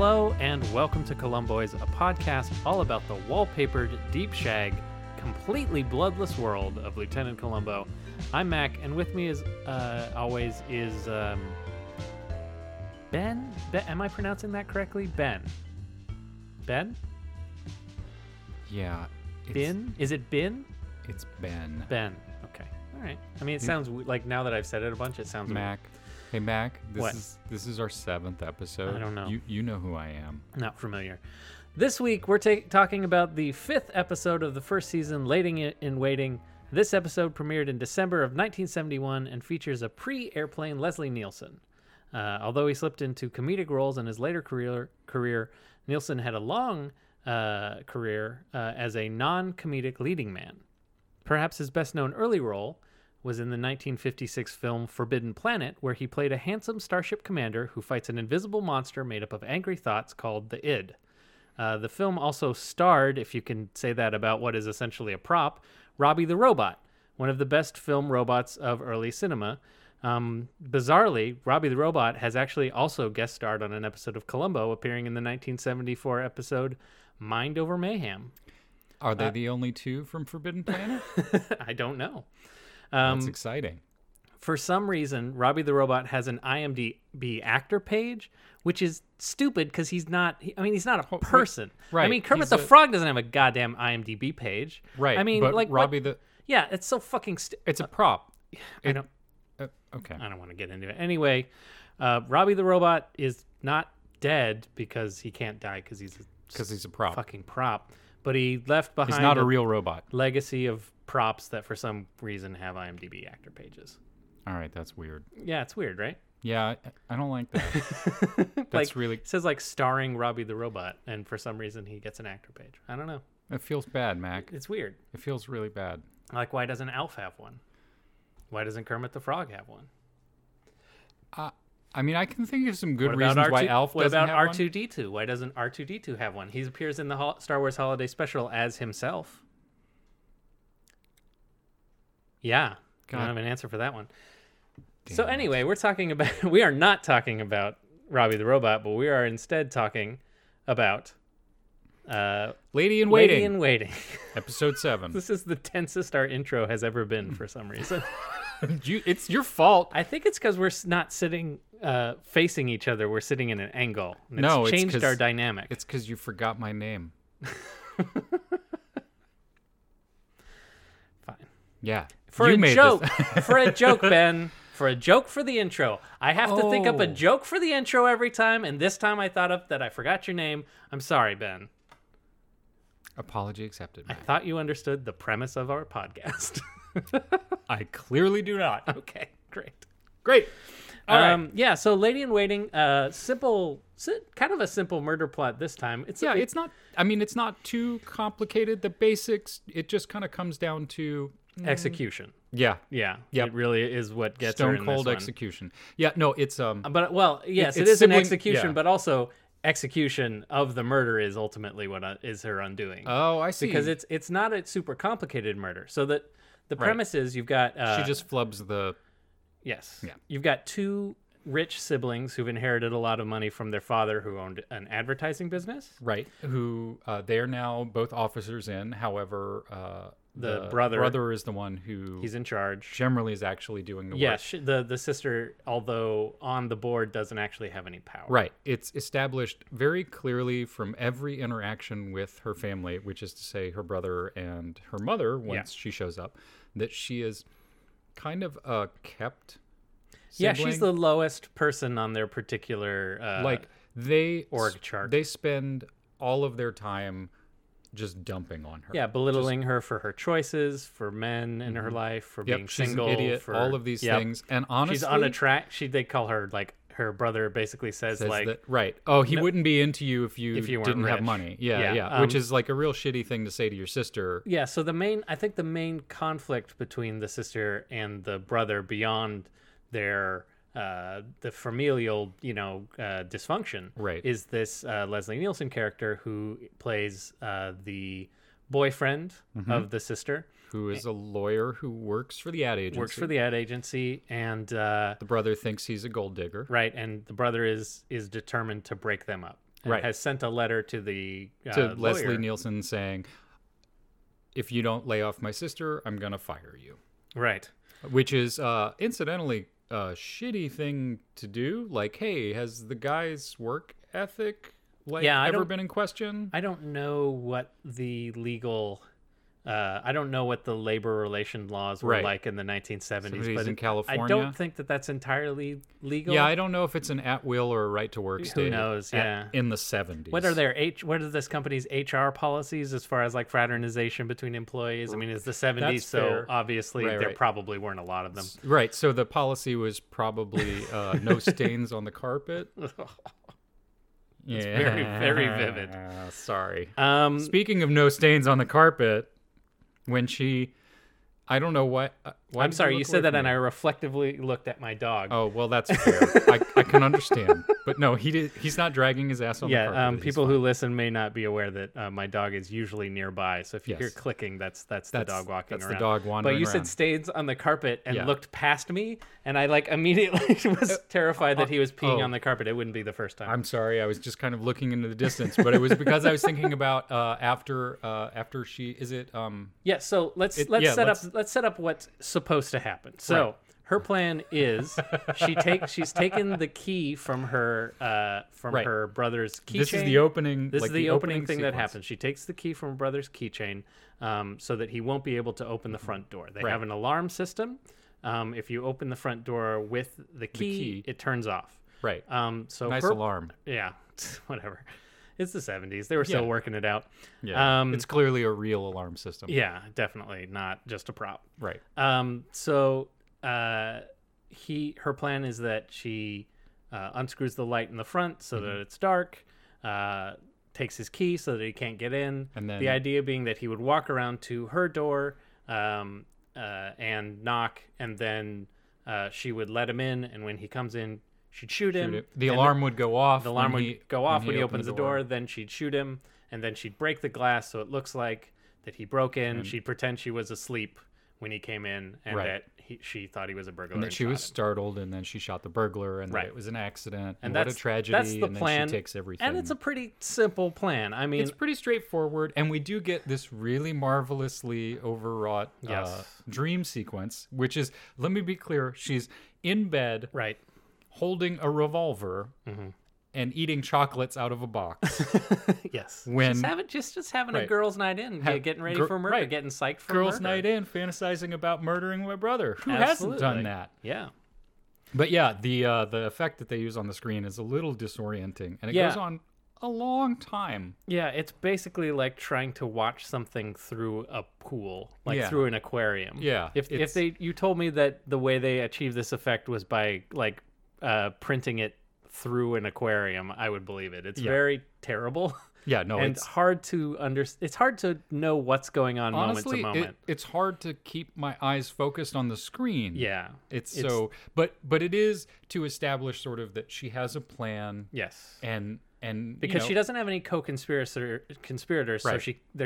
Hello and welcome to Columboids, a podcast all about the wallpapered, deep shag, completely bloodless world of Lieutenant Columbo. I'm Mac, and with me, as always, is Ben. Am I pronouncing that correctly? Ben? Yeah. Bin? Is it Bin? It's Ben. Ben. Okay. All right. I mean, it sounds like now that I've said it a bunch, it sounds Mac. Hey, Mac. What? This is our 7th episode. I don't know. You know who I am. Not familiar. This week, we're talking about the 5th episode of the first season, Lady in Waiting. This episode premiered in December of 1971 and features a pre-airplane Leslie Nielsen. Although he slipped into comedic roles in his later career, Nielsen had a long career as a non-comedic leading man. Perhaps his best-known early role was in the 1956 film Forbidden Planet, where he played a handsome starship commander who fights an invisible monster made up of angry thoughts called the id. The film also starred, if you can say that about what is essentially a prop, Robbie the Robot, one of the best film robots of early cinema. Bizarrely, Robbie the Robot has actually also guest starred on an episode of Columbo, appearing in the 1974 episode Mind Over Mayhem. Are they the only two from Forbidden Planet? I don't know. That's exciting. For some reason, Robbie the Robot has an IMDb actor page, which is stupid because he's not a person. Right. I mean, Kermit the Frog doesn't have a goddamn IMDb page. Right. I mean, but like Robbie the... Yeah, it's so fucking It's a prop. Okay. I don't want to get into it. Anyway, Robbie the Robot is not dead because he can't die because he's a prop. Fucking prop. But he left behind He's not a real robot. legacy of props that for some reason have IMDb actor pages. All right, that's weird. Yeah, it's weird, right? Yeah, I don't like that. That's like, really... It says like starring Robbie the Robot, and for some reason he gets an actor page. I don't know. It feels bad, Mac. It's weird. It feels really bad. Like, why doesn't Alf have one? Why doesn't Kermit the Frog have one? I mean, I can think of some good reasons why Alf doesn't have one. What about R2-D2? Why doesn't R2-D2 have one? He appears in the Star Wars Holiday Special as himself. Yeah. I don't have an answer for that one. Damn so anyway, we are not talking about Robbie the Robot, but we are instead talking about Lady in Waiting. Lady in Waiting. Episode 7. This is the tensest our intro has ever been for some reason. It's your fault. I think it's because we're not sitting facing each other. We're sitting in an angle. And it's changed our dynamic. It's because you forgot my name. Fine. Yeah. For you a made joke. This. For a joke, Ben. For a joke for the intro. I have to think up a joke for the intro every time, and this time I thought up that I forgot your name. I'm sorry, Ben. Apology accepted. I thought you understood the premise of our podcast. I clearly do not. Okay, Great. All right. Yeah, so Lady in Waiting, kind of a simple murder plot this time. It's not. I mean, it's not too complicated. The basics. It just kind of comes down to execution. Yeah. Yeah. Yep. It really is what gets her in stone cold this one. execution. Yeah. No, it's But well, yes, it's it is sibling, an execution, yeah. but also execution of the murder is ultimately what is her undoing. Oh, I see. Because it's not a super complicated murder. So that the premise is you've got she just flubs the. Yes. Yeah. You've got two rich siblings who've inherited a lot of money from their father who owned an advertising business. Right. Who they're now both officers in. However, the brother is the one who he's in charge. Generally is actually doing the work. Yes. The sister, although on the board, doesn't actually have any power. Right. It's established very clearly from every interaction with her family, which is to say her brother and her mother, once she shows up, that she is kind of a kept sibling. Yeah, she's the lowest person on their particular org chart. They spend all of their time just dumping on her. Yeah, belittling her for her choices, for men in her life, for being she's single, an idiot, for all of these things. And honestly, she's unattractive. They call her her brother basically says like that, right. Oh, he wouldn't be into you if you didn't rich. have money. Yeah. Which is like a real shitty thing to say to your sister. Yeah. So I think the main conflict between the sister and the brother beyond their the familial, dysfunction, right, is this Leslie Nielsen character who plays the boyfriend of the sister, who is a lawyer who works for the ad agency. And the brother thinks he's a gold digger. Right, and the brother is determined to break them up. and Right. has sent a letter to the To Leslie lawyer. Nielsen saying, if you don't lay off my sister, I'm going to fire you. Right. Which is, incidentally, a shitty thing to do. Like, hey, has the guy's work ethic ever been in question? I don't know what the legal... I don't know what the labor relation laws were Right. like in the 1970s, Somebody's but in California. I don't think that that's entirely legal. Yeah, I don't know if it's an at-will or a right-to-work state. Who knows? Yeah. In the 70s. What are this company's HR policies as far as like fraternization between employees? I mean, it's the 70s, That's so fair. obviously Right, there right. probably weren't a lot of them. Right, so the policy was probably no stains on the carpet. Yeah. very, very vivid. Sorry. Um, Speaking of no stains on the carpet, when I don't know why I'm did sorry, look you said away that from and me? I reflectively looked at my dog. Oh, well, that's fair. I can understand. But no, he's not dragging his ass on the carpet. Yeah, He's people fine. who listen may not be aware that my dog is usually nearby. So if you hear Yes. clicking, that's the dog walking that's around. the dog wandering But you around. said stains on the carpet and Yeah. looked past me, and I like immediately was terrified that he was peeing oh. on the carpet. It wouldn't be the first time. I'm sorry. I was just kind of looking into the distance, but it was because I was thinking about after she is it Yeah, so let's yeah, set up what's supposed to happen. So Right. her plan is she's taken the key from her Right. her brother's keychain. this is the opening. This like is the opening thing that sequence. happens. She takes the key from her brother's keychain, so that he won't be able to open the front door. They Right. have an alarm system. If you open the front door with the key, key. it turns off. Right. So Nice her, alarm. Yeah, whatever. It's the 70s. They were still Yeah. working it out. Yeah. It's clearly a real alarm system. Yeah, definitely not just a prop. Right. So her plan is that she unscrews the light in the front so Mm-hmm. that it's dark, takes his key so that he can't get in. And then- the idea being that he would walk around to her door and knock, and then she would let him in, and when he comes in, she'd shoot him. The and alarm would go off. the alarm when would go off when he opened opens the door. Then she'd shoot him, and then she'd break the glass so it looks like that he broke in. She'd pretend she was asleep when he came in, and Right. that she thought he was a burglar. And then and she shot was him. startled, and then she shot the burglar, and Right. that it was an accident. And what that's a tragedy! That's the and plan. then she takes everything. and it's a pretty simple plan. I mean, It's pretty straightforward, and we do get this really marvelously overwrought Yes. dream sequence, which is, let me be clear, she's in bed right. holding a revolver Mm-hmm. and eating chocolates out of a box. Yes. When- just having a Right. girls' night in, getting ready for murder, right. getting psyched for Girls' murder. night in, fantasizing about murdering my brother. Who Absolutely. hasn't done that? Yeah. But yeah, the effect that they use on the screen is a little disorienting, and it Yeah. goes on a long time. Yeah, it's basically like trying to watch something through a pool, like Yeah. through an aquarium. Yeah, If you told me that the way they achieved this effect was by like printing it through an aquarium, I would believe it. It's Yeah. very terrible. Yeah, no, and it's hard to it's hard to know what's going on honestly, moment to moment. it's hard to keep my eyes focused on the screen. Yeah. It's so, but it is to establish sort of that she has a plan, Yes. and Because she doesn't have any conspirators, so Right.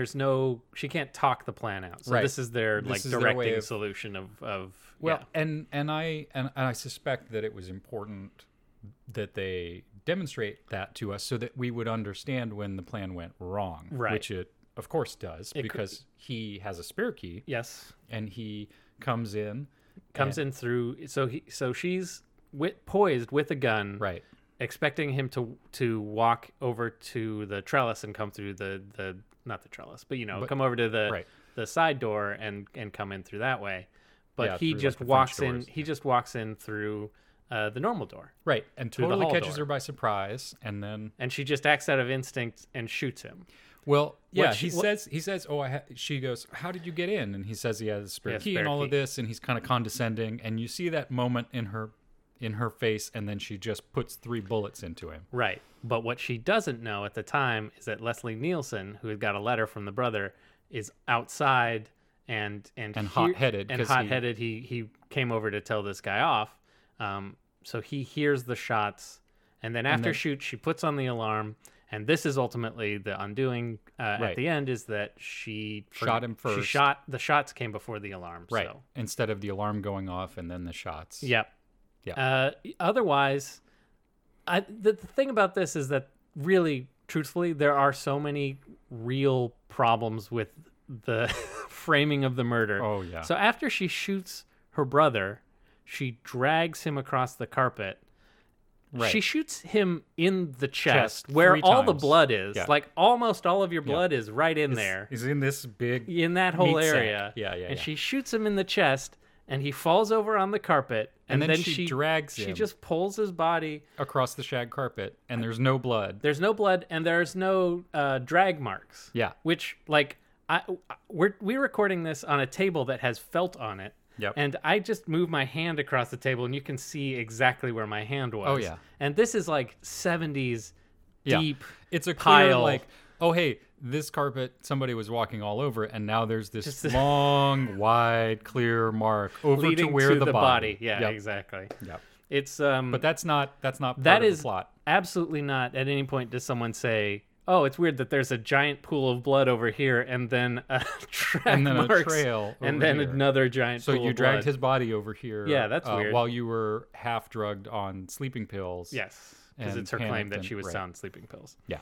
she can't talk the plan out. So Right. this is their This like is their directing way of- solution of well, yeah. and I suspect that it was important that they demonstrate that to us so that we would understand when the plan went wrong, Right. which it of course does, because he has a spare key Yes. and he comes in In through so she's poised with a gun, right. expecting him to walk over to the trellis and come through the not the trellis, but come over to the Right. the side door and come in through that way. But Yeah, he through, just like, the French walks in. doors. He just walks in through the normal door, Right, and Through the totally hall catches door. her by surprise, and then and she just acts out of instinct and shoots him. well, yeah, she- he says, oh, she goes, how did you get in? And he says he has a spare He has key spare and all key. of this, and he's kind of condescending, and you see that moment in her face, and then she just puts 3 bullets into him. Right. But what she doesn't know at the time is that Leslie Nielsen, who had got a letter from the brother, is outside and hot-headed, 'cause he came over to tell this guy off. So he hears the shots, and then after shoot, she puts on the alarm. And this is ultimately the undoing at Right. the end, is that she Shot him first. The shots came before the alarm. Right, So. instead of the alarm going off and then the shots. Yep. Yeah. Otherwise, the thing about this is that really, truthfully, there are so many real problems with the framing of the murder. Oh, yeah. So after she shoots her brother, she drags him across the carpet. Right. She shoots him in the chest Chest where 3 all the times. blood is. Yeah. Like almost all of your blood is right in there. He's in this big In that whole meat sack. area. Yeah. And she shoots him in the chest and he falls over on the carpet. And then then she drags She him. just pulls his body. across the shag carpet, and there's no blood. There's no blood and there's no drag marks. Yeah. Which, like, we're recording this on a table that has felt on it. Yep. And I just move my hand across the table, and you can see exactly where my hand was. Oh, yeah. And this is like 70s deep. It's a clear, pile. like, oh, hey, this carpet, somebody was walking all over it, and now there's this Just- long, wide, clear mark over leading to where the body. Yeah, Yep. exactly. Yep. It's But that's not part that of is the plot. absolutely not. At any point does someone say, "Oh, it's weird that there's a giant pool of blood over here, and then a track And then a marks, trail and over then here." another giant." So pool you of dragged blood. his body over here. Yeah, that's weird. While you were half drugged on sleeping pills. Yes, because and it's her claim panicked that and- she was right. on sleeping pills. Yeah.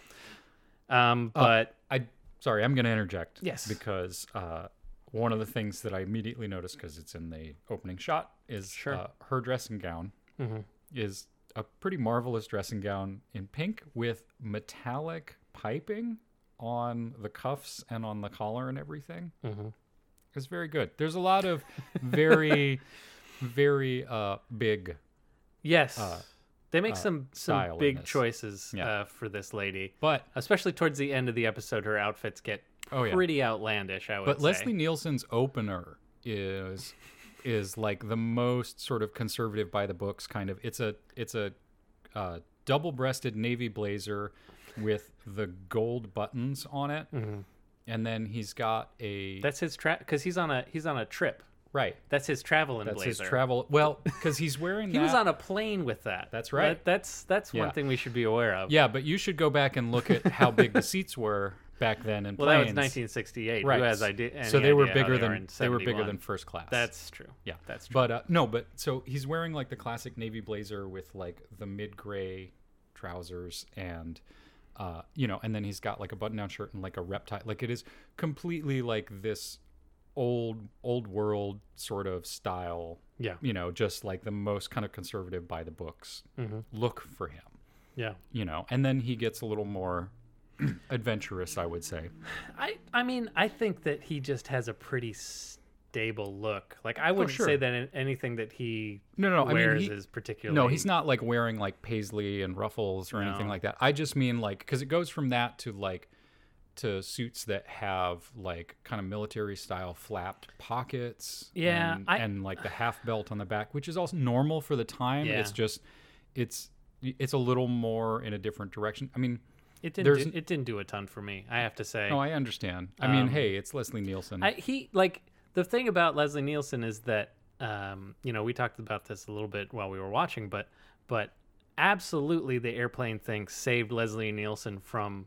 But Sorry, I'm going to interject. Yes. Because one of the things that I immediately noticed, because it's in the opening shot, is Sure. her dressing gown Mm-hmm. is a pretty marvelous dressing gown in pink with metallic piping on the cuffs and on the collar and everything. Mhm. It's very good. There's a lot of very, very big. yes, they make some style in big this. choices Yeah. for this lady. But Especially towards the end of the episode, her outfits get Oh, yeah. pretty outlandish, I would But say. Leslie Nielsen's opener is like the most sort of conservative by the books kind of. It's a double-breasted navy blazer with the gold buttons on it, and then he's got a That's his because he's on a trip. right. That's his traveling That's blazer. his travel. Well, because he's wearing. He was on a plane with that. That's right. That's Yeah. one thing we should be aware of. Yeah, but you should go back and look at how big the seats were back then in Well, that was planes. 1968. Right. Who has idea? So they were idea how bigger were than in they were bigger 71? than first class. That's true. Yeah, That's true. But no, but so he's wearing like the classic navy blazer with like the mid-gray trousers and and then he's got like a button-down shirt and like a rep tie. Like it is completely like this old world sort of style. Yeah. Just like the most kind of conservative by the books look for him. Yeah. And then he gets a little more adventurous, I would say. I mean, I think that he just has a pretty stable look. Like, I wouldn't sure. say that anything that he No, I mean, wears he- is particularly. No, he's not like wearing like paisley and ruffles or anything No. like that. I just mean like, because it goes from that to suits that have like kind of military style flapped pockets. Yeah, and like the half belt on the back, which is also normal for the time. Yeah. It's just, it's a little more in a different direction. I mean, It there's- didn't do a ton for me, I have to say. no, I understand. I mean, hey, it's Leslie Nielsen. The thing about Leslie Nielsen is that we talked about this a little bit while we were watching, but absolutely the airplane thing saved Leslie Nielsen from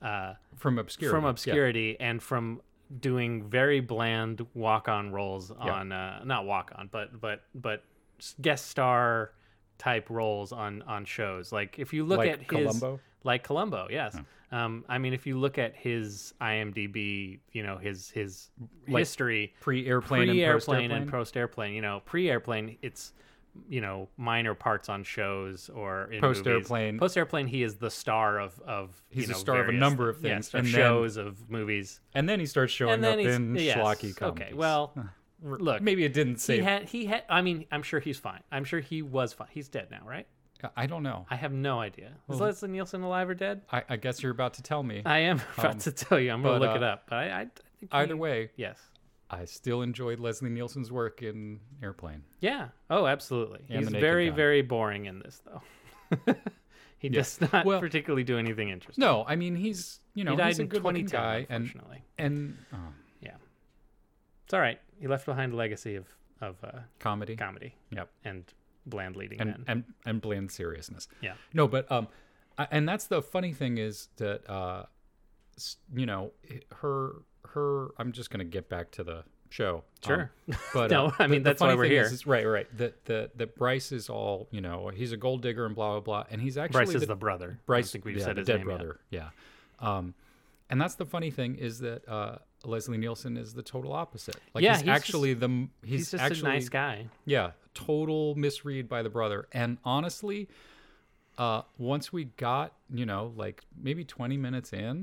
obscurity. Yeah. and from doing very bland walk-on roles on not walk-on but guest star type roles on shows. Like if you look Like at Columbo? like Columbo, yes. I mean, if you look at his IMDb, his Like history, Pre-airplane and post-airplane. Pre-airplane, it's minor parts on shows or in Post-airplane. movies. Post-airplane, he is the star of He's a star of a various number of of things, of and then- shows of movies. And then he starts showing And then up he's in schlocky comedies. okay. Well, look, Maybe it didn't say. he had. I mean, I'm sure he's fine. I'm sure he was fine. He's dead now, right? I don't know. I have no idea. Is Leslie Nielsen alive or dead? I guess you're about to tell me. I am about to tell you. I'm going but, to look it up. But I think Either way, yes. I still enjoyed Leslie Nielsen's work in Airplane. Yeah. Oh, absolutely. And He's The Naked very, Gun. very boring in this, though. He does not Well- particularly do anything interesting. No, I mean he's he died he's a in good-looking 2010, guy, unfortunately. and Yeah. It's all right. He left behind a legacy of comedy. comedy Yep. and bland leading men. And bland seriousness. Yeah. No, but and that's the funny thing is that her. I'm just gonna get back to show. Sure. But No, I mean, that's why we're here. Right. That Bryce is all, he's a gold digger and blah, blah, blah. And he's actually Bryce is the brother. I don't think we've said the his dead name brother. Yeah. And that's the funny thing is that Leslie Nielsen is the total opposite. Like, Yeah, he's he's just actually a nice guy. Yeah, total misread by the brother. And honestly, once we got, like maybe 20 minutes in,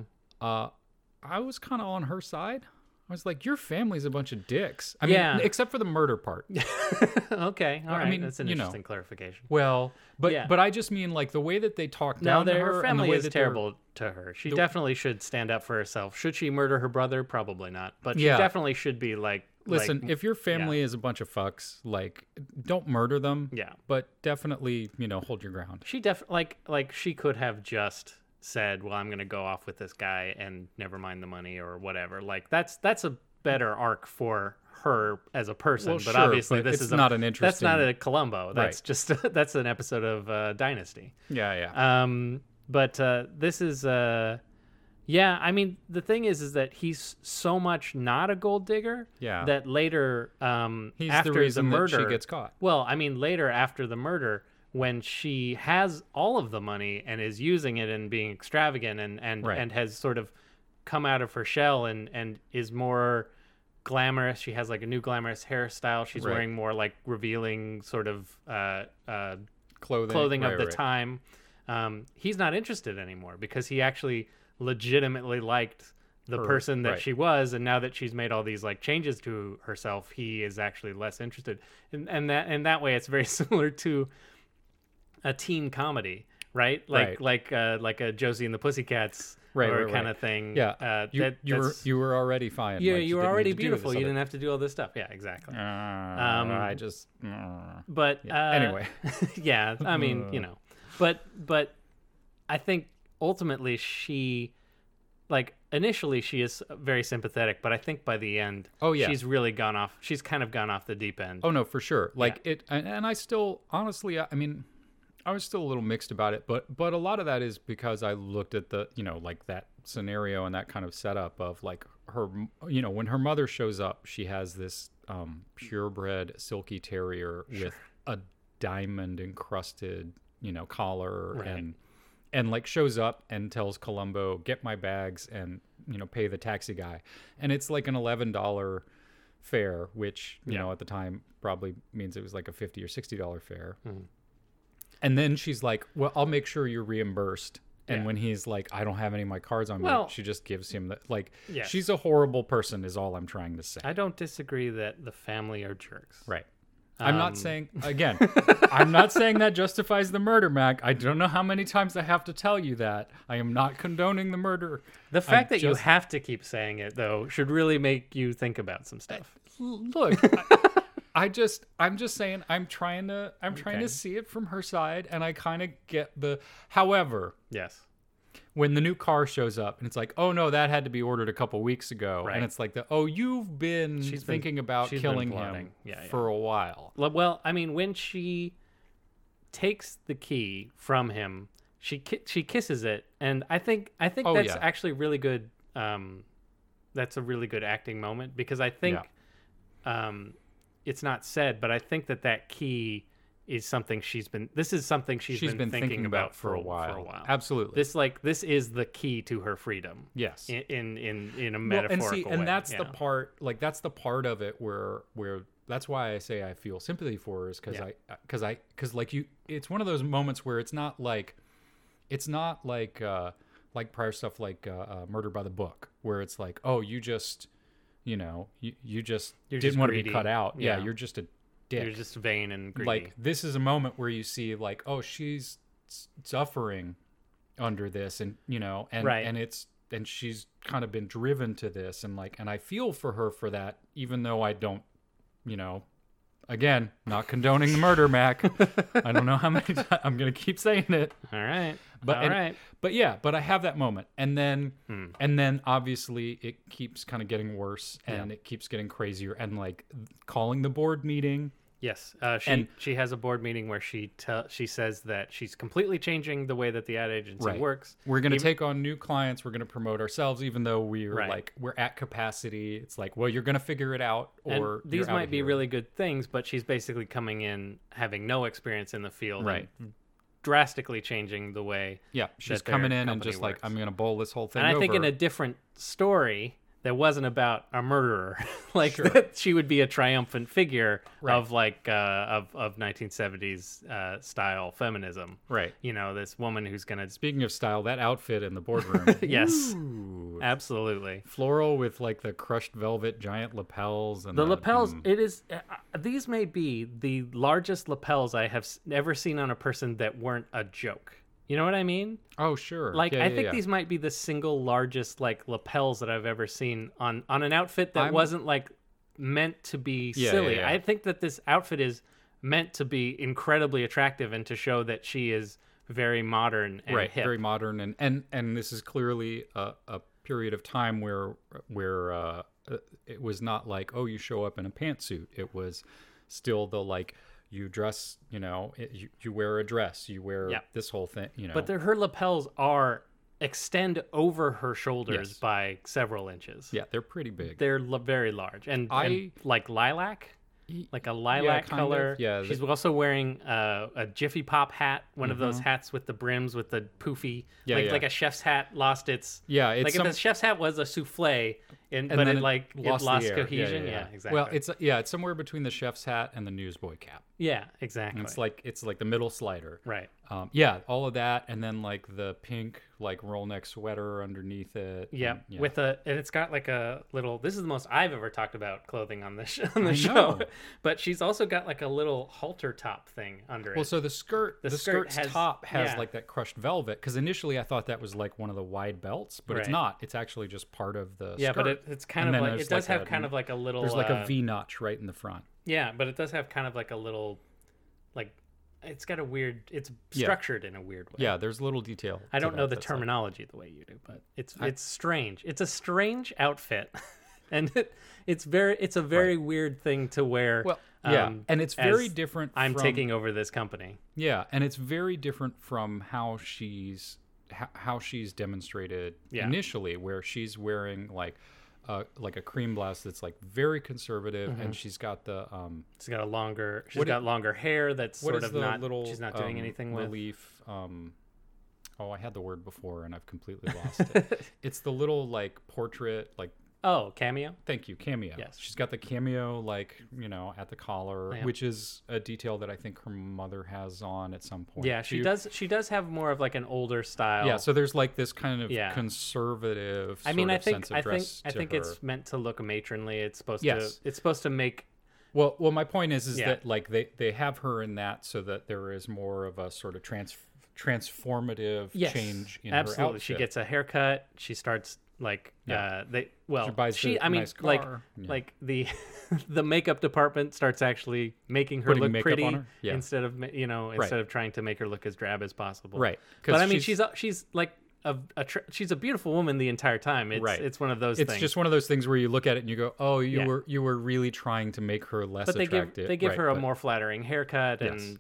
I was kind of on her side. I was like, your family's a bunch of dicks. I mean, except for the murder part. Okay, all right. I mean, that's an interesting clarification. Well, but Yeah. but I just mean like the way that they talk down to her. Her family and the way is that terrible to her. She definitely should stand up for herself. Should she murder her brother? Probably not. But she definitely should be like. Listen, if your family is a bunch of fucks, like, don't murder them. Yeah. But definitely, hold your ground. She like she could have just said, "Well, I'm going to go off with this guy and never mind the money or whatever." Like that's a better arc for her as a person. Well, but sure, obviously, but this it's is not an interesting. That's not a Columbo. That's Right. just that's an episode of Dynasty. Yeah. But this is yeah. I mean, the thing is that he's so much not a gold digger. Yeah. That later, He's after the reason the that murder, she gets caught. Well, I mean, later after the murder, when she has all of the money and is using it and being extravagant and has sort of come out of her shell and is more glamorous. She has like a new glamorous hairstyle. She's wearing more like revealing sort of clothing of the time. He's not interested anymore because he actually legitimately liked the person that she was, and now that she's made all these like changes to herself, he is actually less interested. And that way, it's very similar to a teen comedy, right? Like a Josie and the Pussycats kind of thing. Yeah, you were already fine. Yeah, like, you were already beautiful. You other... didn't have to do all this stuff. Yeah, exactly. I just. But anyway, yeah, I mean, but I think ultimately she, like, initially she is very sympathetic, but I think by the end, she's really gone off. She's kind of gone off the deep end. Oh no, for sure. Like it, and I still, honestly, I mean, I was still a little mixed about it, but a lot of that is because I looked at the, like that scenario and that kind of setup of like her, when her mother shows up, she has this purebred silky terrier with a diamond encrusted, collar and like shows up and tells Columbo, get my bags and, pay the taxi guy. And it's like an $11 fare, which, at the time probably means it was like a $50 or $60 fare. Mm-hmm. And then she's like, well, I'll make sure you're reimbursed. And when he's like, I don't have any of my cards on me, she just gives him the, like, she's a horrible person is all I'm trying to say. I don't disagree that the family are jerks. Right. I'm not saying, again, I'm not saying that justifies the murder, Mac. I don't know how many times I have to tell you that. I am not condoning the murder. The fact that you have to keep saying it, though, should really make you think about some stuff. Look, I'm just saying I'm trying to see it from her side, and I kind of get the. However, yes, when the new car shows up and it's like, oh no, that had to be ordered a couple weeks ago, and it's like you've been thinking about killing him for a while. Well, I mean, when she takes the key from him, she kisses it, and I think that's actually really good. That's a really good acting moment because I think. It's not said, but I think that key is something she's been thinking about for a while. Absolutely. This is the key to her freedom. Yes. In a metaphorical way. And that's the part, like that's the part of it where that's why I say I feel sympathy for her is because like you, it's one of those moments where it's not like prior stuff like Murder by the Book, where it's like, oh, you just, you just didn't want to be cut out. Yeah, you're just a dick. You're just vain and greedy. Like, this is a moment where you see, like, oh, she's suffering under this, and and she's kind of been driven to this, and I feel for her for that, even though I don't, again, not condoning the murder, Mac. I don't know how many times I'm gonna keep saying it. All right. But I have that moment, and then obviously it keeps kind of getting worse, and it keeps getting crazier, and like calling the board meeting Yes, And- she has a board meeting where she says that she's completely changing the way that the ad agency Right. works. We're going to take on new clients. We're going to promote ourselves, even though we're Right. we're at capacity. It's like, well, you're going to figure it out, or And these you're out might of be here. really good things, but she's basically coming in having no experience in the field, Right. and drastically changing the way. Yeah, she's that their coming in and company just like, works. I'm going to bowl this whole thing And I over. think in a different story that wasn't about a murderer, like Sure. that she would be a triumphant figure Right. of like of 1970s style feminism. Right. You know, this woman who's gonna. Speaking of style, that outfit in the boardroom. Yes, Ooh. absolutely. Floral with like the crushed velvet giant lapels and The lapels, it is. These may be the largest lapels I have ever seen on a person that weren't a joke. You know what I mean? Oh, sure. Like, Yeah, I yeah, think yeah. these might be the single largest like lapels that I've ever seen on an outfit that wasn't like meant to be Yeah, silly. yeah, yeah. I think that this outfit is meant to be incredibly attractive and to show that she is very modern and right, hip. very modern, and this is clearly a period of time where it was not like, oh, you show up in a pantsuit. It was still the like, you dress, you wear a dress, you wear Yeah. this whole thing, But her lapels extend over her shoulders Yes. by several inches. yeah, they're pretty big. They're very large and like lilac. Like a lilac kind of. color. Yeah, She's also wearing a Jiffy Pop hat, one of those hats with the brims with the poofy, Yeah, yeah. like a chef's hat lost its. Yeah, it's like if the chef's hat was a souffle, but then it the lost air. cohesion. Yeah, exactly. Well, it's somewhere between the chef's hat and the newsboy cap. yeah, exactly. It's like the middle slider. right. Yeah, all of that, and then like the pink like roll neck sweater underneath it. Yeah, and, yeah. and it's got like a little. This is the most I've ever talked about clothing on this on the I show. know. But she's also got like a little halter top thing under Well, it. so the skirt skirt's has- top has yeah. like that crushed velvet. Because initially I thought that was like one of the wide belts, but it's Right. not. It's actually just part of the Yeah, skirt. but it's kind And of then like there's it does like have kind of like a little. There's like a V notch right in the front. Yeah, but it does have kind of like a little, like, it's got a weird. It's Yeah. structured in a weird way. Yeah, there's a little detail. I to don't that know the that's like- terminology the way you do, but it's strange. It's a strange outfit, and it's a very weird thing to wear. Well, yeah, and it's very as different. I'm from, taking over this company. Yeah, and it's very different from how she's demonstrated Yeah. initially, where she's wearing like a cream blouse that's like very conservative, and she's got the She's got What got longer hair that's what sort is of the not. little She's not doing anything with. relief. Oh, I had the word before and I've completely lost it. It's the little like portrait, like Oh, cameo. thank you, cameo. Yes. She's got the cameo like at the collar, Yeah. which is a detail that I think her mother has on at some point. Yeah, she does. She does have more of like an older style. Yeah, so there's like this kind of Yeah. conservative. I mean, I sense think of dress I to think her. it's meant to look matronly. It's supposed Yes. to. It's supposed to make. Well, my point is Yeah. that like they have her in that so that there is more of a sort of transformative Yes, change in absolutely. her outfit. She gets a haircut. She starts like Yeah. Well, She buys the I mean, nice like car. Yeah. like the the makeup department starts actually making her Putting look makeup pretty on her? Yeah. instead of instead of trying to make her look as drab as possible. Right. 'Cause But I mean, she's like she's a beautiful woman the entire time. It's Right. it's one of those It's things. just one of those things where you look at it and you go, "Oh, you Yeah. were really trying to make her less but they attractive." give Right, her a but- more flattering haircut Yes.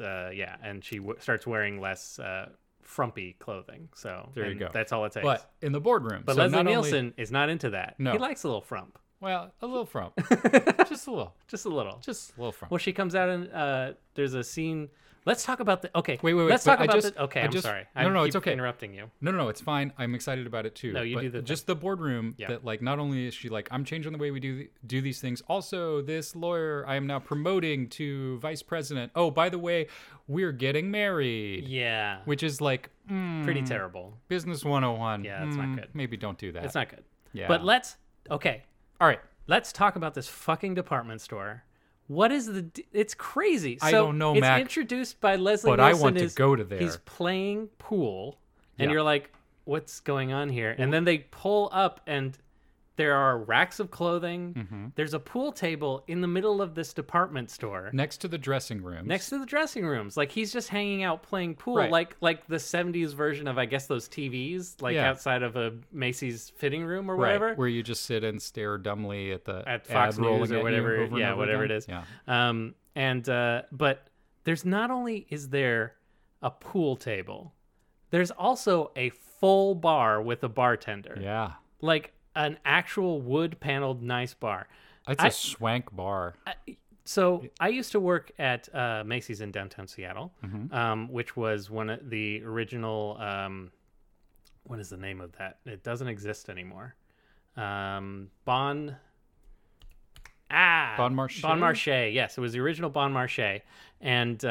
and she starts wearing less frumpy clothing. So There you and go. That's all it takes. But in the boardroom, But so Leslie not only- Nielsen is not into that. No. He likes a little frump, well, a little frump, just a little, just a little. just a little frump. Well, she comes out and there's a scene. Let's talk about the. Okay, Wait. Let's but talk I about just- the. Okay, I I'm just- sorry. No, no, I it's keep okay. interrupting you. No, it's fine. I'm excited about it too. No, you but do the just the boardroom. Yeah. That like not only is she like, I'm changing the way we do these things. Also, this lawyer I am now promoting to vice president. Oh, by the way, we're getting married. Yeah, Which is like pretty terrible. business 101. Yeah, it's not good. Maybe don't do that. It's not good. Yeah. But okay. All right. Let's talk about this fucking department store. What is it's crazy. I So don't know, it's Mac, introduced by Leslie but I Nielsen want to is- go to there. He's playing pool, and Yeah. you're like, what's going on here? And then they pull up, and there are racks of clothing. Mm-hmm. There's a pool table in the middle of this department store. Next to the dressing rooms. Next to the dressing rooms, like he's just hanging out playing pool, Right. like the '70s version of, I guess, those TVs, like Yeah. outside of a Macy's fitting room or right, whatever. where you just sit and stare dumbly at the At Fox ad rolling News or at you whatever, over and yeah, over whatever again. it is. Yeah. And but there's not only is there a pool table, there's also a full bar with a bartender. Yeah. Like an actual wood paneled nice bar. It's a swank bar. So I used to work at Macy's in downtown Seattle, which was one of the original. What is the name of that? It doesn't exist anymore. Bon Marché? Bon Marché. Yes, it was the original Bon Marché, and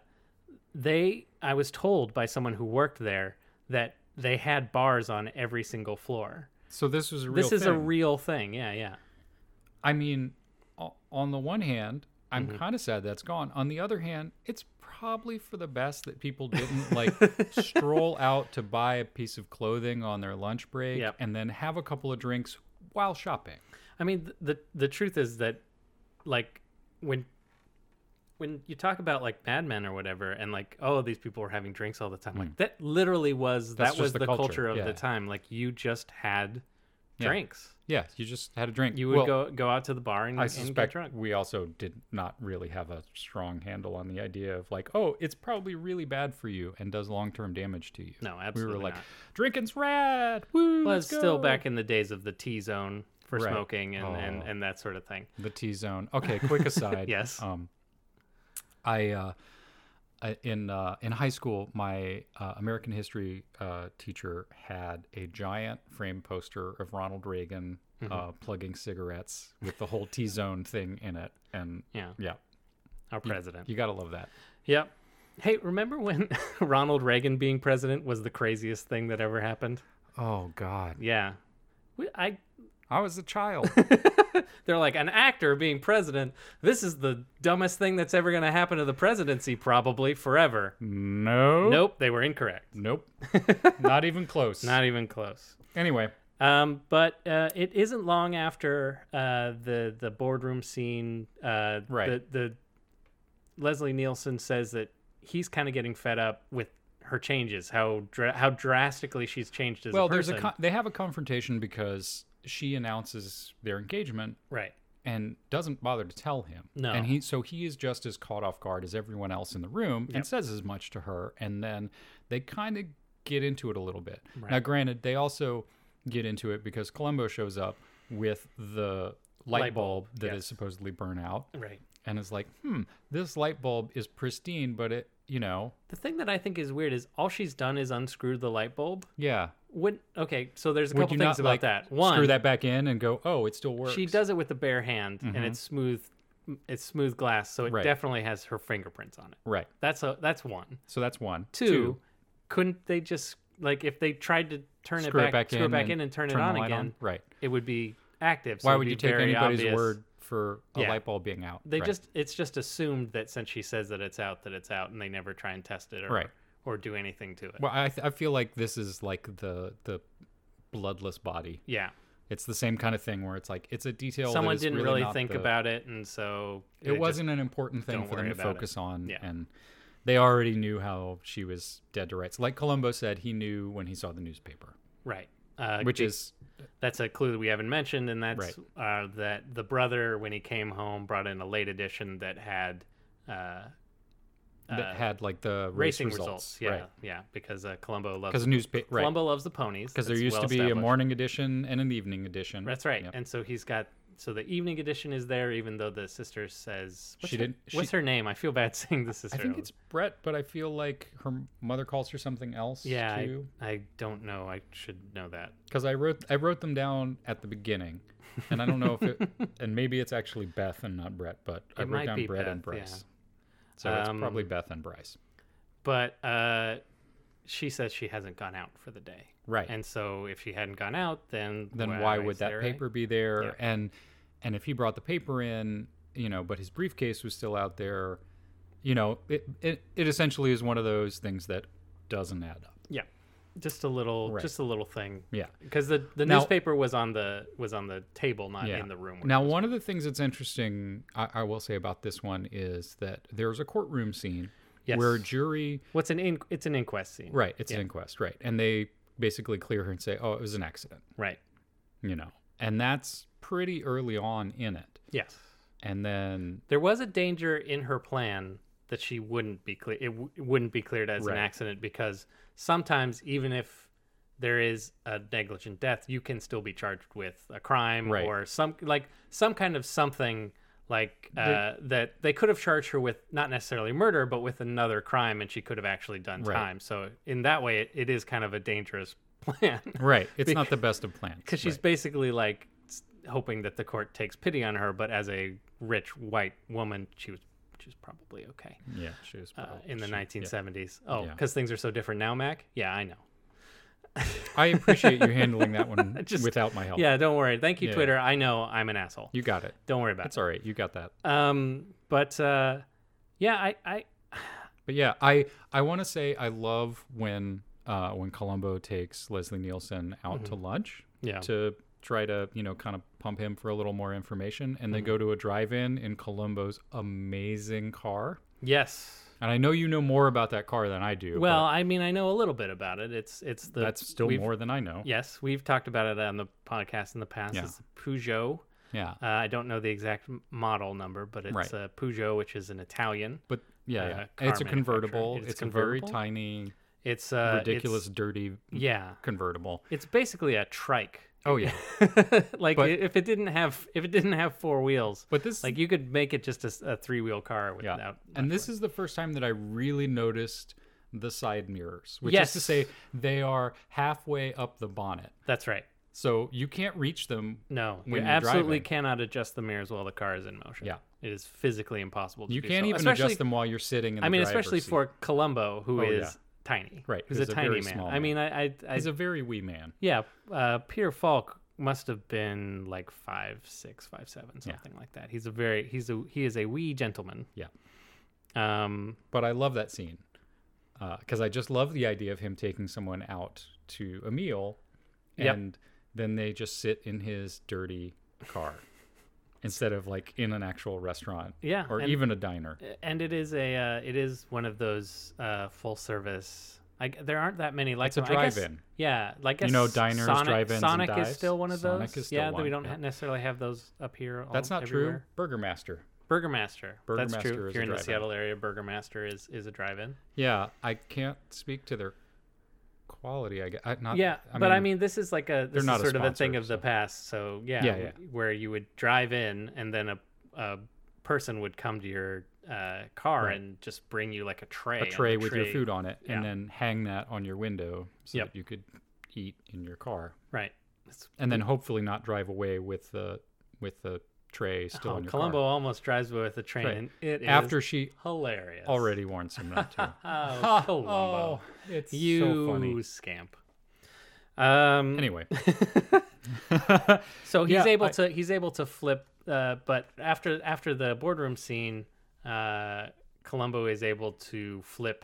I was told by someone who worked there that they had bars on every single floor. So this was a real This is a thing. real thing. Yeah. I mean, on the one hand, I'm kind of sad that's gone. On the other hand, it's probably for the best that people didn't like stroll out to buy a piece of clothing on their lunch break Yep. and then have a couple of drinks while shopping. I mean, the truth is that, like, when you talk about like Mad Men or whatever, and like, oh, these people were having drinks all the time, like that literally was That's that was just the the culture culture, of yeah. the time. Like, you just had Yeah. drinks. Yeah, you just had a drink. You would Well, go out to the bar and, I and get suspect drunk. we also did not really have a strong handle on the idea of like, oh, it's probably really bad for you and does long-term damage to you. No, We absolutely were like, not. drinking's rad. Woo, Well, let's it's still go. back in the days of the T-zone for Right. smoking and, Oh. and that sort of thing. The T-zone. Okay, quick aside. Yes. In high school, my American history teacher had a giant frame poster of Ronald Reagan plugging cigarettes with the whole T-zone thing in it, and Yeah. Our president. you gotta love that. Yep. Hey, remember when Ronald Reagan being president was the craziest thing that ever happened? Oh God, Yeah. I was a child. They're like, an actor being president. This is the dumbest thing that's ever going to happen to the presidency, probably forever. No. Nope, they were incorrect. Nope. Not even close. Not even close. Anyway. But it isn't long after the boardroom scene. Right. The Leslie Nielsen says that he's kind of getting fed up with her changes, how drastically she's changed as a Well, person. they have a confrontation because she announces their engagement Right. and doesn't bother to tell him. No. And he is just as caught off guard as everyone else in the room and says as much to her. And then they kind of get into it a little bit. Right. Now, granted, they also get into it because Columbo shows up with the light bulb that is yes. supposedly burnt out. Right. And is like, this light bulb is pristine, but it, The thing that I think is weird is all she's done is unscrew the light bulb. yeah. Okay, so there's a Would couple you things not about like that. One, screw that back in and go, oh, it still works. she does it with the bare hand, and it's smooth. It's smooth glass, so it Right. definitely has her fingerprints on it. Right. That's one. So that's one. Two, couldn't they just like if they tried to turn Screw it back, screw it back in and turn it the on light again? Right. It would be active. So Why it'd would be you take very anybody's obvious. word for a Yeah. light bulb being out? They Right. it's just assumed that since she says that it's out, and they never try and test it or do anything to it. Well, I feel like this is like the bloodless body. Yeah. It's the same kind of thing where it's like it's a detail. Someone that is didn't really really not think the- about it, and so It wasn't an important thing don't for them worry to about focus it. on, Yeah. and they already knew how she was dead to rights. Like Columbo said, he knew when he saw the newspaper, right. which is That's a clue that we haven't mentioned, and that's that the brother, when he came home, brought in a late edition that had that had like the racing results. results. Yeah, Right. yeah, because Columbo loves Because newspaper, right? Columbo loves the ponies. Because there That's used to well be a established. morning edition and an evening edition. That's right, Yep. and so he's got. So the evening edition is there, even though the sister says What's she- her name? I feel bad saying the sister. I think it's Brett, but I feel like her mother calls her something else. Yeah, too. I don't know. I should know that. Because I wrote them down at the beginning, and I don't know if it, and maybe it's actually Beth and not Brett, but I It wrote might down be Brett and Beth, yeah. Bryce. So it's probably Beth and Bryce. But she says she hasn't gone out for the day. Right. And so if she hadn't gone out, then Why would is that there paper be there? Yeah. And if he brought the paper in, but his briefcase was still out there, it essentially is one of those things that doesn't add up. Yeah, just a little thing. Yeah. Because the Now- newspaper was on the table, not Yeah. in the room. where Now, it was. one of the things that's interesting, I will say about this one is that there's a courtroom scene Yes. where jury, it's an inquest scene. right? It's Yeah. an inquest, right? And they basically clear her and say, "Oh, it was an accident," Right. and that's pretty early on in it. Yes. And then There was a danger in her plan that she wouldn't be clear. It wouldn't be cleared as an Right. accident, because sometimes, even if there is a negligent death, you can still be charged with a crime Right. or some kind of something like that they could have charged her with, not necessarily murder, but with another crime, and she could have actually done Right. time. So in that way, it is kind of a dangerous plan. right, it's not the best of plans. Because she's basically like hoping that the court takes pity on her, but as a rich white woman, she was probably okay yeah, she was in the 1970s. Oh, Yeah. because things are so different now, Mac. Yeah, I know. I appreciate you handling that one Just- without my help. Yeah, don't worry. Thank you, Yeah. Twitter. I know I'm an asshole. You got it. Don't worry about It's all right. You got that. it. But yeah, I But yeah, I want to say I love when Columbo takes Leslie Nielsen out to lunch yeah. to try to, kind of pump him for a little more information, and they Mm-hmm. go to a drive-in in Columbo's amazing car. Yes. And I know you know more about that car than I do. Well, but I mean, I know a little bit about it. It's the that's still we've- more than I know. Yes, we've talked about it on the podcast in the past. Yeah. It's a Peugeot. Yeah. I don't know the exact model number, but it's Right. a Peugeot, which is an Italian. But yeah, car it's a convertible. manufacturer. It's a very convertible? tiny, It's ridiculous, it's- dirty yeah, convertible. it's basically a trike. Oh yeah. Like But- if it didn't have four wheels, But this like you could make it just a three-wheel car Yeah. without. And this is the first time that I really noticed the side mirrors, which Yes. is to say they are halfway up the bonnet. That's right. So you can't reach them. No, you When you're absolutely driving. cannot adjust the mirrors while the car is in motion. Yeah. It is physically impossible to You do can't so. even Especially- adjust them while you're sitting in the I mean, driver's especially seat. for Columbo, who Oh, is yeah. tiny. Right, Who's who's a a tiny very man. small I mean, I He's a very wee man. yeah. Peter Falk must have been like 5'6", 5'7", something like that. He is a wee gentleman. Yeah. Um. But I love that scene because I just love the idea of him taking someone out to a meal, Yep. and then they just sit in his dirty car instead of like in an actual restaurant, Yeah, or and- even a diner. And it is one of those full service. There aren't that many like It's a them. I guess- drive-in. Yeah, like Diners, drive-ins, and Sonic is dives. still one of those. Sonic is still yeah, one, we don't yeah. necessarily have those up here. That's not everywhere. true. Burgermaster. Burgermaster. That's Burgermaster true. is If you're a in the drive-in. Seattle area, Burgermaster is a drive-in. Yeah, I can't speak to their quality. I mean, this is like this is not a sort of a sponsor, thing of the so- past. So yeah, Yeah. where you would drive in and then a person would come to your car Right. and just bring you like a tray. a and tray the with your food on it, Yeah. and then hang that on your window so Yep. that you could eat in your car, Right. and then hopefully not drive away with the tray still in your Columbo car. almost drives away with the train. Right. And it is After she hilarious. already warns him not to. Oh, Columbo. it's You so funny. scamp. Anyway, So he's Yeah, able to flip, but after the boardroom scene, Columbo is able to flip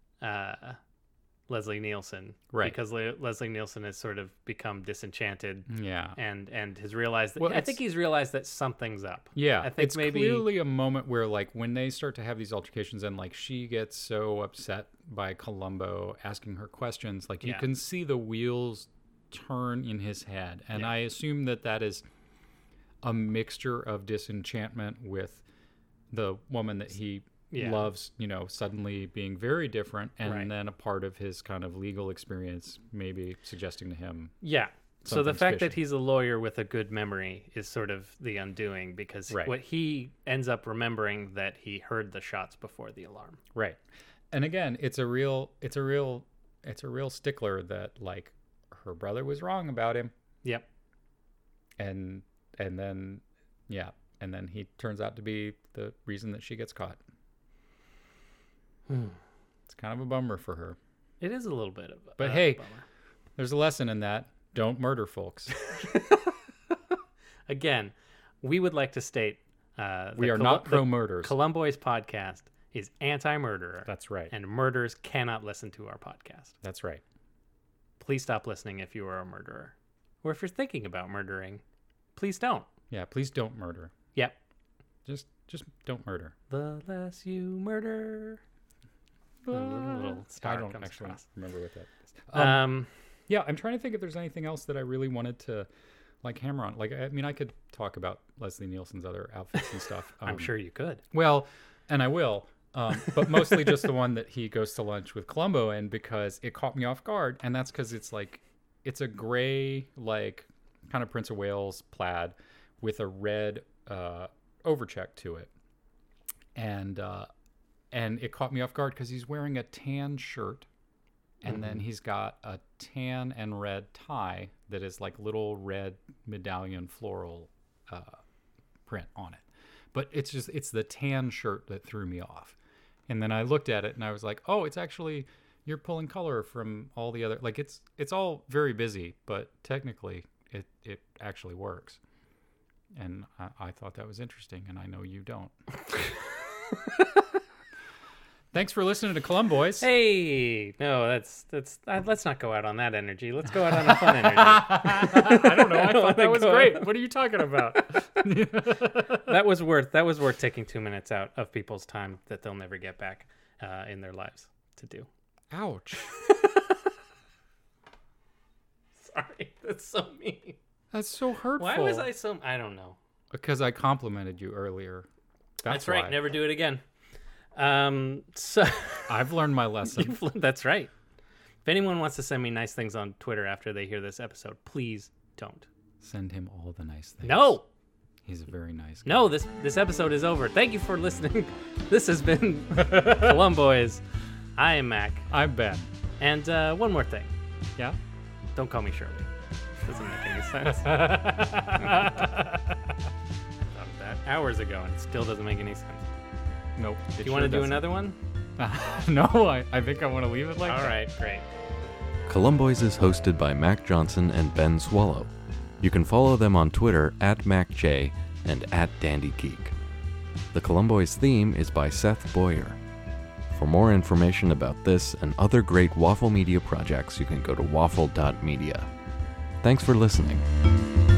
Leslie Nielsen, Right. Because Leslie Nielsen has sort of become disenchanted yeah. and has realized that Well, I think he's realized that something's up. Yeah, I think it's maybe clearly a moment where, like, when they start to have these altercations and, like, she gets so upset by Columbo asking her questions, like, you Yeah. can see the wheels turn in his head. And Yeah. I assume that is a mixture of disenchantment with the woman that he Yeah. loves, suddenly being very different, and Right. then a part of his kind of legal experience maybe suggesting to him. Yeah. So the Something's fact that fishy. he's a lawyer with a good memory is sort of the undoing, because Right. what he ends up remembering that he heard the shots before the alarm. Right. And again, it's a real stickler that, like, her brother was wrong about him, Yep. and then he turns out to be the reason that she gets caught. It's kind of a bummer for her. It is a little bit of But a hey, bummer. There's a lesson in that. Don't murder folks. Again, we would like to state We are not pro-murders. Columbo's podcast is anti-murderer. That's right. And murderers cannot listen to our podcast. That's right. Please stop listening if you are a murderer. Or if you're thinking about murdering, please don't. Yeah, please don't murder. Yep. Just don't murder. The less you murder, the little star I don't comes actually across. remember what that is. Um, Yeah, I'm trying to think if there's anything else that I really wanted to like hammer on. Like, I mean, I could talk about Leslie Nielsen's other outfits and stuff. I'm sure you could. Well, and I will, but mostly just the one that he goes to lunch with Columbo in, because it caught me off guard. And that's because it's like, it's a gray, like kind of Prince of Wales plaid with a red overcheck to it. And it caught me off guard because he's wearing a tan shirt. And then he's got a tan and red tie that is like little red medallion floral print on it. But it's the tan shirt that threw me off. And then I looked at it and I was like, oh, it's actually, you're pulling color from all the other, like it's all very busy, but technically it actually works. And I thought that was interesting, and I know you don't. Thanks for listening to Columboys. Hey, no, that's let's not go out on that energy. Let's go out on a fun energy. I don't know. I thought that was great. What are you talking about? That was worth taking 2 minutes out of people's time that they'll never get back in their lives to do. Ouch. Sorry, that's so mean. That's so hurtful. Why was I so? I don't know. Because I complimented you earlier. That's right. why. Never do it again. So I've learned my lesson. That's right. If anyone wants to send me nice things on Twitter after they hear this episode, please don't. Send him all the nice things. No. He's a very nice guy. No, this episode is over. Thank you for listening. This has been Columboys. I am Mac. I'm Ben. And one more thing. Yeah? Don't call me Shirley. Doesn't make any sense. I thought of that hours ago and it still doesn't make any sense. Nope. Do you want to do another one? No, I think I want to leave it like that. All right, great. Columboys is hosted by Mac Johnson and Ben Swallow. You can follow them on Twitter @MacJ and @DandyGeek. The Columboys theme is by Seth Boyer. For more information about this and other great Waffle Media projects, you can go to waffle.media. Thanks for listening.